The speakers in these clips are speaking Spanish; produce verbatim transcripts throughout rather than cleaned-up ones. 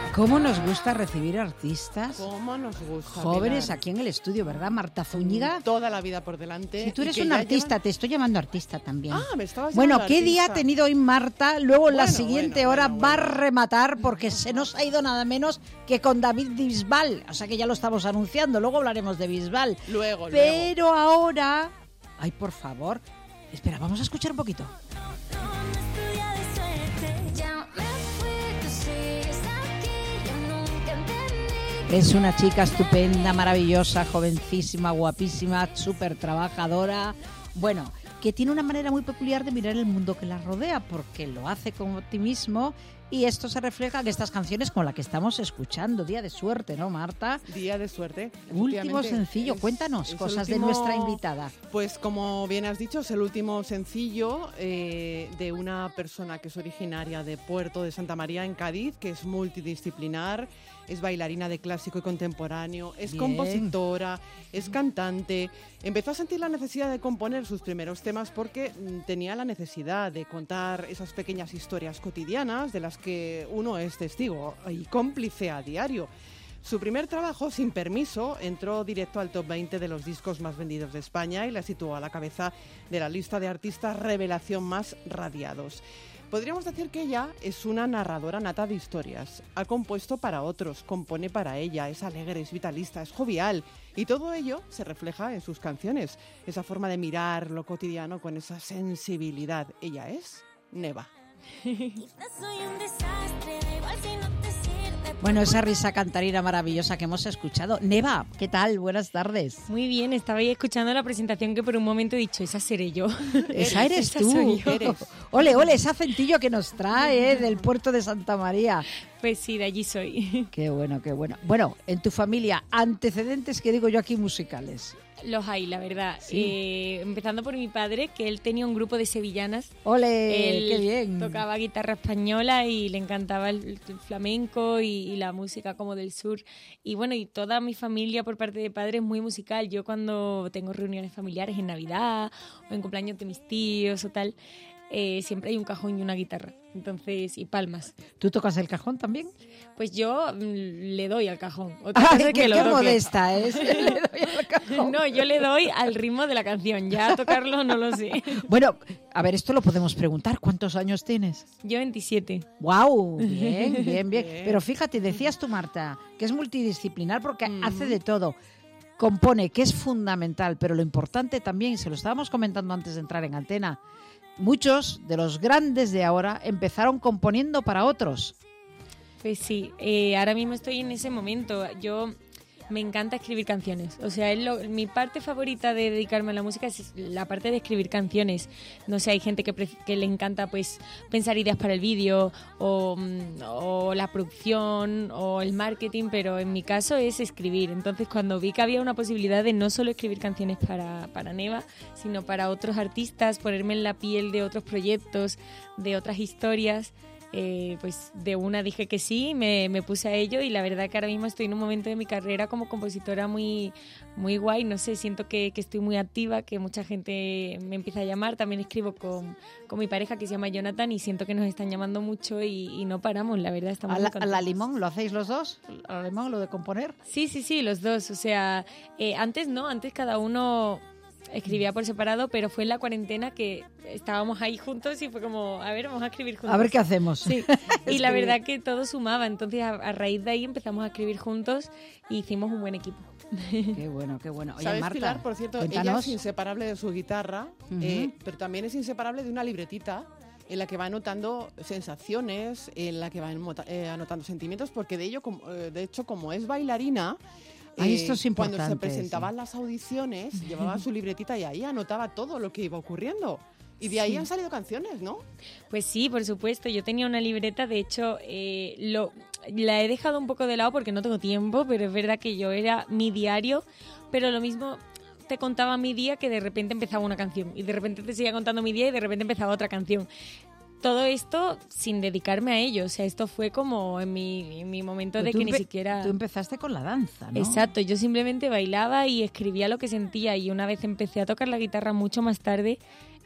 ¿Cómo nos gusta recibir artistas? ¿Cómo nos gusta? Jóvenes Pilar. aquí en el estudio, ¿verdad? Marta Zúñiga. Toda la vida por delante. Si tú eres y que un ya artista, llevan... te estoy llamando artista también. Ah, me estabas Bueno, llamando ¿qué día ha artista? tenido hoy Marta? Luego en la Bueno, siguiente bueno, hora bueno, va a bueno. rematar porque se nos ha ido nada menos que con David Bisbal. O sea que ya lo estamos anunciando, luego hablaremos de Bisbal. Luego, luego. Pero ahora... Ay, por favor. Espera, vamos a escuchar un poquito. Es una chica estupenda, maravillosa, jovencísima, guapísima, súper trabajadora. Bueno, que tiene una manera muy peculiar de mirar el mundo que la rodea, porque lo hace con optimismo y esto se refleja en estas canciones con las que estamos escuchando. Día de suerte, ¿no, Marta? Día de suerte. Último sencillo, Es- cuéntanos es cosas el último- de nuestra invitada. Pues como bien has dicho, es el último sencillo eh, de una persona que es originaria de Puerto de Santa María en Cádiz, que es multidisciplinar, es bailarina de clásico y contemporáneo, es Bien. compositora, es cantante. Empezó a sentir la necesidad de componer sus primeros temas porque mm, tenía la necesidad de contar esas pequeñas historias cotidianas de las que uno es testigo y cómplice a diario. Su primer trabajo, Sin Permiso, entró directo al top veinte de los discos más vendidos de España y la situó a la cabeza de la lista de artistas revelación más radiados. Podríamos decir que ella es una narradora nata de historias. Ha compuesto para otros, compone para ella, es alegre, es vitalista, es jovial. Y todo ello se refleja en sus canciones. Esa forma de mirar lo cotidiano con esa sensibilidad. Ella es Neva. Bueno, esa risa cantarina maravillosa que hemos escuchado. Neva, ¿qué tal? Buenas tardes. Muy bien, estaba ahí escuchando la presentación que por un momento he dicho, esa seré yo. Esa eres Esa tú. soy yo. Eres. Ole, ole, ese acentillo que nos trae, ¿eh? Del puerto de Santa María. Pues sí, de allí soy. Qué bueno, qué bueno. Bueno, en tu familia, antecedentes que digo yo aquí musicales. Los hay, la verdad. Sí. Eh, empezando por mi padre, que él tenía un grupo de sevillanas. Ole, Él qué bien. tocaba guitarra española y le encantaba el, el flamenco y, y la música como del sur. Y bueno, y toda mi familia por parte de padre es muy musical. Yo cuando tengo reuniones familiares en Navidad o en cumpleaños de mis tíos o tal, eh, siempre hay un cajón y una guitarra. Entonces, y palmas. ¿Tú tocas el cajón también? Pues yo mm, le doy al cajón. Otra cosa Ay, es qué, que lo qué toque. modesta es. Le doy al cajón. No, yo le doy al ritmo de la canción. Ya tocarlo no lo sé. Bueno, a ver, esto lo podemos preguntar. ¿Cuántos años tienes? Yo veintisiete. ¡Wow! Bien, bien, bien. Bien. Pero fíjate, decías tú, Marta, que es multidisciplinar porque Mm. hace de todo. Compone, que es fundamental, pero lo importante también, se lo estábamos comentando antes de entrar en antena, muchos de los grandes de ahora empezaron componiendo para otros. Pues sí, eh, ahora mismo estoy en ese momento. Yo me encanta escribir canciones. O sea, es lo- mi parte favorita de dedicarme a la música es la parte de escribir canciones. No sé, hay gente que, pref- que le encanta pues pensar ideas para el vídeo o, mm, o la producción o el marketing, pero en mi caso es escribir. Entonces, cuando vi que había una posibilidad de no solo escribir canciones para, para Neva, sino para otros artistas, ponerme en la piel de otros proyectos, de otras historias, Eh, pues de una dije que sí, me, me puse a ello y la verdad que ahora mismo estoy en un momento de mi carrera como compositora muy, muy guay, no sé, siento que, que estoy muy activa, que mucha gente me empieza a llamar, también escribo con, con mi pareja que se llama Jonathan y siento que nos están llamando mucho y, y no paramos, la verdad, estamos ¿A muy la, a la contentos. limón lo hacéis los dos? ¿A la limón lo de componer? Sí, sí, sí, los dos, o sea, eh, antes no, antes cada uno escribía por separado, pero fue en la cuarentena que estábamos ahí juntos y fue como, a ver, vamos a escribir juntos. A ver qué hacemos. Sí, y la verdad que todo sumaba, entonces a, a raíz de ahí empezamos a escribir juntos y hicimos un buen equipo. Qué bueno, qué bueno. Oye, ¿Sabes, Marta, Pilar? Por cierto, ella cuéntanos. es inseparable de su guitarra, Ujú. eh, pero también es inseparable de una libretita en la que va anotando sensaciones, en la que va anota- eh, anotando sentimientos, porque de ello, como- eh, de hecho, como es bailarina, Ay, eh, esto es cuando se importante, presentaban sí. las audiciones, llevaba su libretita y ahí anotaba todo lo que iba ocurriendo. Y de ahí Sí. han salido canciones, ¿no? Pues sí, por supuesto, yo tenía una libreta, de hecho, eh, lo, la he dejado un poco de lado porque no tengo tiempo, pero es verdad que yo era mi diario, pero lo mismo te contaba mi día que de repente empezaba una canción y de repente te seguía contando mi día y de repente empezaba otra canción. Todo esto sin dedicarme a ello, o sea, esto fue como en mi, en mi momento Pero de tú que ni empe- siquiera... Tú empezaste con la danza, ¿no? Exacto, yo simplemente bailaba y escribía lo que sentía y una vez empecé a tocar la guitarra mucho más tarde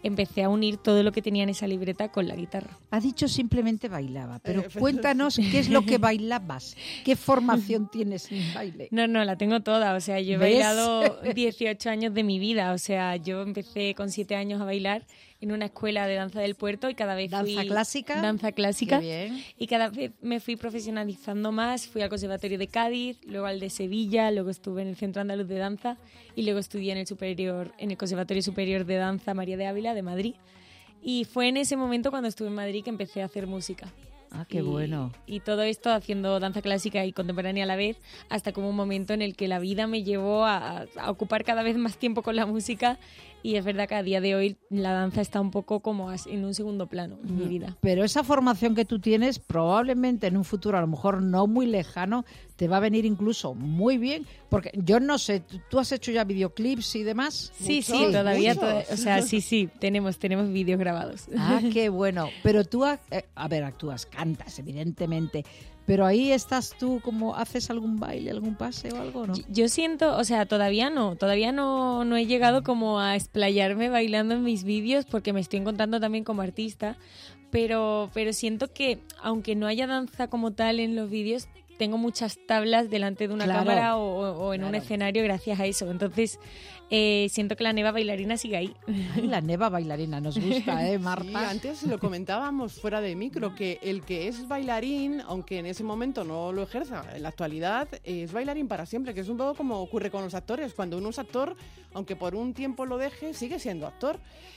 empecé a unir todo lo que tenía en esa libreta con la guitarra. Ha dicho simplemente bailaba, pero Eh, cuéntanos qué es lo que bailabas, qué formación tienes en baile. No, no, la tengo toda. O sea, yo he ¿Ves? bailado dieciocho años de mi vida. O sea, yo empecé con siete años a bailar en una escuela de danza del puerto y cada vez ¿Danza fui... clásica? Danza clásica. Qué bien. Y cada vez me fui profesionalizando más. Fui al Conservatorio de Cádiz, luego al de Sevilla, luego estuve en el Centro Andaluz de Danza y luego estudié en el superior, en el Conservatorio Superior de Danza María de Ávila de Madrid. Y fue en ese momento cuando estuve en Madrid que empecé a hacer música. Ah, qué y, bueno. Y todo esto haciendo danza clásica y contemporánea a la vez, hasta como un momento en el que la vida me llevó a, a ocupar cada vez más tiempo con la música. Y es verdad que a día de hoy la danza está un poco como en un segundo plano en mi vida. Pero esa formación que tú tienes, probablemente en un futuro, a lo mejor no muy lejano, te va a venir incluso muy bien. Porque yo no sé, ¿tú- ¿tú has hecho ya videoclips y demás? Sí, sí, Muchos, todavía, muchos. toda- o sea, sí, sí, tenemos, tenemos vídeos grabados. Ah, qué bueno. Pero tú, ac- eh, a ver, actúas, cantas, evidentemente. Pero ahí estás tú, como haces algún baile, algún pase o algo, ¿no? Yo- Yo siento, o sea, todavía no, todavía no, no he llegado como a explayarme bailando en mis vídeos porque me estoy encontrando también como artista, pero, pero siento que aunque no haya danza como tal en los vídeos, tengo muchas tablas delante de una Claro, cámara o, o en un claro. escenario gracias a eso. Entonces, eh, siento que la Neva bailarina sigue ahí. Ay, la neva bailarina nos gusta, ¿eh, Sí, Marta? antes lo comentábamos fuera de micro, que el que es bailarín, aunque en ese momento no lo ejerza, en la actualidad es bailarín para siempre, que es un poco como ocurre con los actores. Cuando uno es actor, aunque por un tiempo lo deje, sigue siendo actor.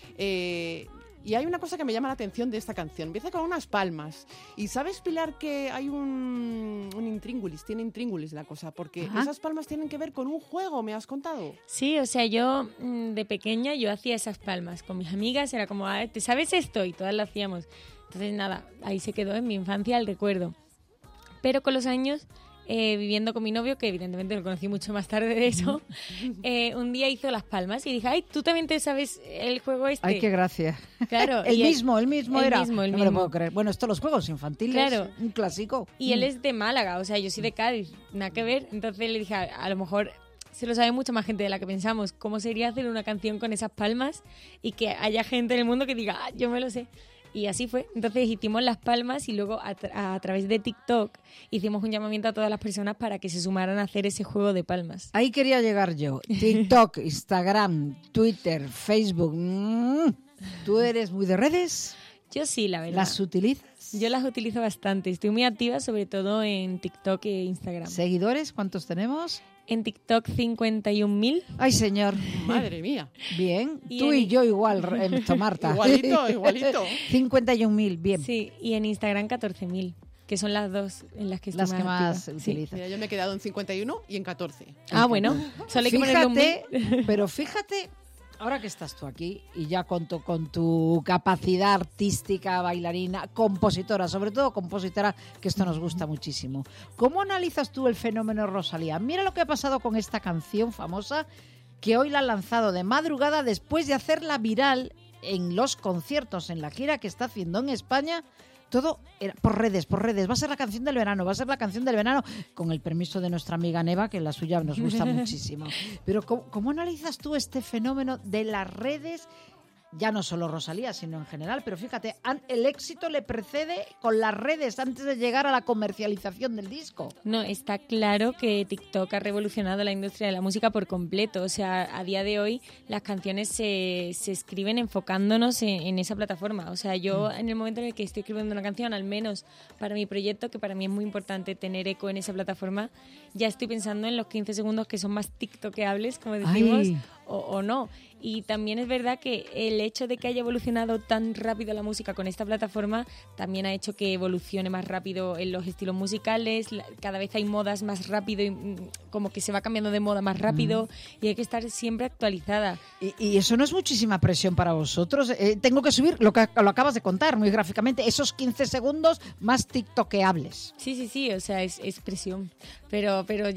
Eh, y hay una cosa que me llama la atención de esta canción. Empieza con unas palmas. Y sabes, Pilar, que hay un, un intríngulis, tiene intríngulis la cosa, porque Ajá. esas palmas tienen que ver con un juego, me has contado. Sí, o sea, yo mm, de pequeña yo hacía esas palmas con mis amigas, era como, "Ah, ¿te sabes esto?" Y todas lo hacíamos. Entonces, nada, ahí se quedó en mi infancia el recuerdo. Pero con los años, eh, viviendo con mi novio, que evidentemente lo conocí mucho más tarde de eso, eh, un día hizo las palmas y dije, ay, ¿tú también te sabes el juego este? Ay, qué gracia. Claro. El y él- mismo, el mismo el era. mismo, el no me lo mismo. puedo creer. Bueno, esto los juegos infantiles, Claro. un clásico. Y él es de Málaga, o sea, yo soy de Cádiz, nada que ver. Entonces le dije, a, a lo mejor se lo sabe mucha más gente de la que pensamos. ¿Cómo sería hacer una canción con esas palmas y que haya gente en el mundo que diga, ah, yo me lo sé? Y así fue. Entonces hicimos las palmas y luego a, tra- a través de TikTok hicimos un llamamiento a todas las personas para que se sumaran a hacer ese juego de palmas. Ahí quería llegar yo. TikTok, Instagram, Twitter, Facebook. mm, ¿Tú eres muy de redes? Yo sí, la verdad. ¿Las utilizas? Yo las utilizo bastante. Estoy muy activa, sobre todo en TikTok e Instagram. ¿Seguidores? ¿Cuántos tenemos? En TikTok cincuenta y un mil. Ay, señor. Madre mía. Bien. Y Tú en- y yo igual, eh, Marta. Igualito, igualito. cincuenta y un mil, bien. Sí, y en Instagram catorce mil, que son las dos en las que estoy Las que más activa. Sí. utilizas. Mira, yo me he quedado en cincuenta y uno y en catorce. Ah, bueno, solo hay que ponerle un mil. Fíjate, pero fíjate, ahora que estás tú aquí y ya con tu, con tu capacidad artística, bailarina, compositora, sobre todo compositora, que esto nos gusta muchísimo. ¿Cómo analizas tú el fenómeno Rosalía? Mira lo que ha pasado con esta canción famosa que hoy la han lanzado de madrugada después de hacerla viral en los conciertos, en la gira que está haciendo en España. Todo era por redes, por redes. Va a ser la canción del verano, va a ser la canción del verano, con el permiso de nuestra amiga Neva, que la suya nos gusta muchísimo. Pero ¿cómo, cómo analizas tú este fenómeno de las redes? Ya no solo Rosalía, sino en general. Pero fíjate, an- el éxito le precede con las redes antes de llegar a la comercialización del disco. No, está claro que TikTok ha revolucionado la industria de la música por completo. O sea, a día de hoy las canciones se, se escriben enfocándonos en, en esa plataforma. O sea, yo en el momento en el que estoy escribiendo una canción, al menos para mi proyecto, que para mí es muy importante tener eco en esa plataforma, ya estoy pensando en los quince segundos que son más tiktokeables, como decimos, Ay. o, o no. Y también es verdad que el hecho de que haya evolucionado tan rápido la música con esta plataforma también ha hecho que evolucione más rápido en los estilos musicales. La- Cada vez hay modas más rápido y mm, como que se va cambiando de moda más rápido y hay que estar siempre actualizada. Y, y eso no es muchísima presión para vosotros. Eh, tengo que subir lo que lo acabas de contar muy gráficamente, esos quince segundos más tiktokeables. Sí, sí, sí, o sea, es, es presión. Pero, pero ya s-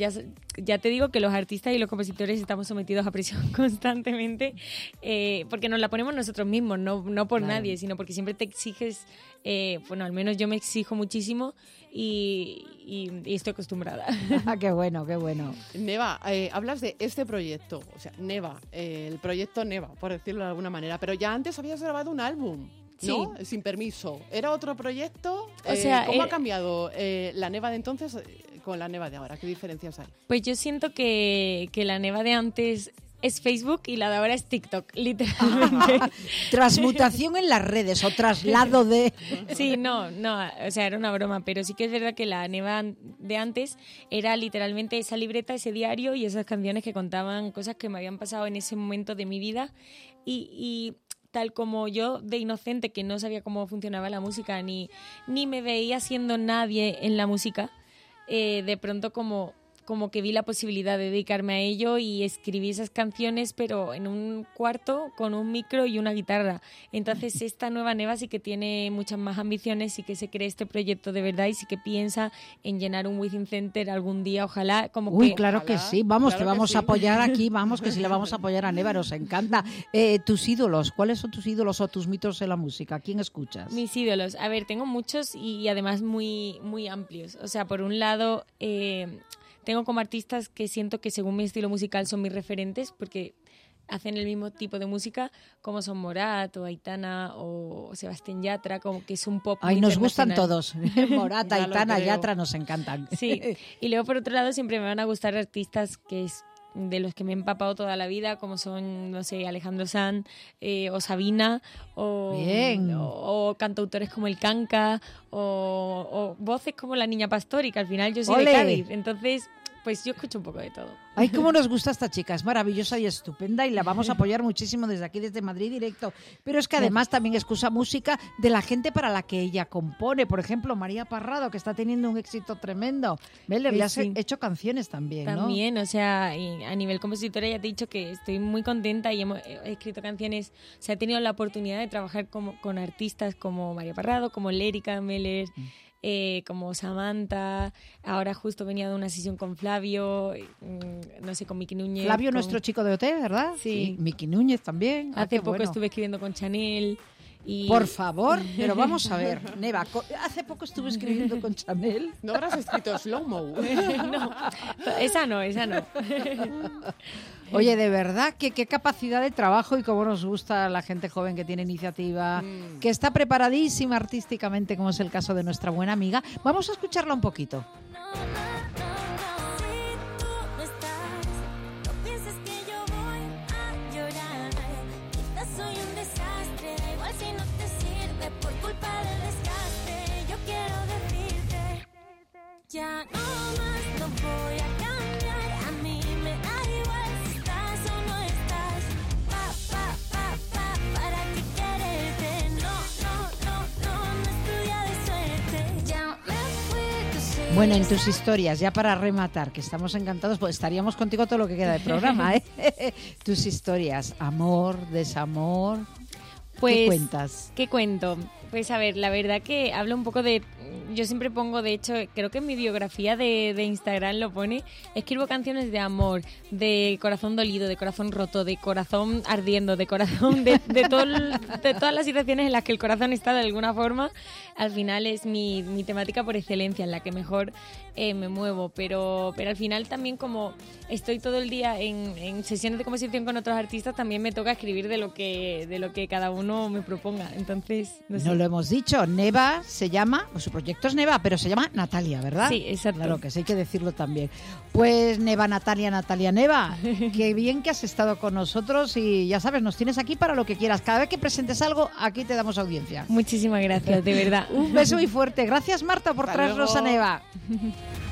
ya te digo que los artistas y los compositores estamos sometidos a presión constantemente, eh, porque nos la ponemos nosotros mismos, no, no por Claro. nadie, sino porque siempre te exiges, eh, bueno, al menos yo me exijo muchísimo y, y, y estoy acostumbrada. Ah, qué bueno, qué bueno. Neva, eh, hablas de este proyecto, o sea, Neva, eh, el proyecto Neva, por decirlo de alguna manera, pero ya antes habías grabado un álbum, ¿no? Sí. Sin permiso. ¿Era otro proyecto? O Eh, sea, ¿Cómo eh, ha cambiado eh, la Neva de entonces eh, con la Neva de ahora? ¿Qué diferencias hay? Pues yo siento que, que la Neva de antes es Facebook y la de ahora es TikTok, literalmente. Transmutación en las redes o traslado de... Sí, no, no, o sea, era una broma, pero sí que es verdad que la Neva de antes era literalmente esa libreta, ese diario y esas canciones que contaban cosas que me habían pasado en ese momento de mi vida y... y tal como yo de inocente que no sabía cómo funcionaba la música ni, ni me veía siendo nadie en la música, eh, de pronto como, como que vi la posibilidad de dedicarme a ello y escribí esas canciones pero en un cuarto con un micro y una guitarra. Entonces esta nueva Neva sí que tiene muchas más ambiciones, sí que se cree este proyecto de verdad y sí que piensa en llenar un Within Center algún día, ojalá. Como Uy, que, claro que Ojalá, sí, vamos, claro te que vamos sí. a apoyar aquí, vamos, que si le vamos a apoyar a Neva, nos encanta. Eh, tus ídolos, ¿cuáles son tus ídolos o tus mitos en la música? ¿Quién escuchas? Mis ídolos, a ver, tengo muchos y, y además muy, muy amplios. O sea, por un lado, eh, tengo como artistas que siento que según mi estilo musical son mis referentes porque hacen el mismo tipo de música, como son Morat o Aitana o Sebastián Yatra, como que es un pop Ay, muy nos gustan internacional. todos. Morata, Ya lo Aitana, creo. Yatra, nos encantan. Sí, y luego por otro lado siempre me van a gustar artistas que es de los que me he empapado toda la vida, como son, no sé, Alejandro Sanz eh, o Sabina, o, Bien. o, o cantautores como el Canca, o, o voces como la Niña Pastori, que al final yo soy ¡Ole! de Cádiz, entonces pues yo escucho un poco de todo. Ay, cómo nos gusta esta chica, es maravillosa y estupenda y la vamos a apoyar muchísimo desde aquí, desde Madrid directo. Pero es que además también escucha música de la gente para la que ella compone. Por ejemplo, María Parrado, que está teniendo un éxito tremendo. Vele, le Pues has sí. hecho canciones también, ¿no? También, o sea, y a nivel compositora ya te he dicho que estoy muy contenta y hemos, he escrito canciones, o sea, he tenido la oportunidad de trabajar como, con artistas como María Parrado, como Lérica Meller, eh, como Samantha, ahora justo venía de una sesión con Flavio, mm, no sé, con Miki Núñez. Flavio, con- nuestro chico de O T, ¿verdad? Sí. Miki Núñez también. Ah, Hace qué poco bueno. estuve escribiendo con Chanel. Y... Por favor, pero vamos a ver, Neva, co- hace poco estuve escribiendo con Chanel. ¿No habrás escrito Slow Mo? no, esa no, esa no. Oye, de verdad, que qué capacidad de trabajo y cómo nos gusta la gente joven que tiene iniciativa, Mm. que está preparadísima artísticamente, como es el caso de nuestra buena amiga. Vamos a escucharla un poquito. Si tú no estás, no pienses que yo voy a llorar. Quizás soy un desastre, da igual si no te sirve por culpa del desgaste. Yo quiero decirte, ya no más, no voy a cambiar. A mí me da igual si estás o no estás. Pa, pa, pa, pa, para qué quererte. No, no, no, no, no es tu día de suerte. Ya me fui, tú sigues. Bueno, en tus historias, ya para rematar, que estamos encantados, pues estaríamos contigo todo lo que queda de programa, ¿eh? Tus historias, amor, desamor, Pues, ¿qué cuentas? ¿Qué cuento? Pues a ver, la verdad que hablo un poco de... Yo siempre pongo, de hecho, creo que en mi biografía de, de Instagram lo pone, escribo canciones de amor, de corazón dolido, de corazón roto, de corazón ardiendo, de corazón... De, de, todo el- de todas las situaciones en las que el corazón está de alguna forma, al final es mi, mi temática por excelencia, en la que mejor eh, me muevo. Pero, pero al final también como estoy todo el día en, en sesiones de composición con otros artistas, también me toca escribir de lo que, de lo que cada uno me proponga. Entonces, no sé. No lo hemos dicho, Neva se llama, pues su proyecto es Neva, pero se llama Natalia, ¿verdad? Sí, exacto. Claro que sí, hay que decirlo también. Pues Neva, Natalia, Natalia, Neva, qué bien que has estado con nosotros y ya sabes, nos tienes aquí para lo que quieras. Cada vez que presentes algo, aquí te damos audiencia. Muchísimas gracias, de verdad. Un beso muy fuerte. Gracias, Marta, por Hasta traernos a luego. Neva.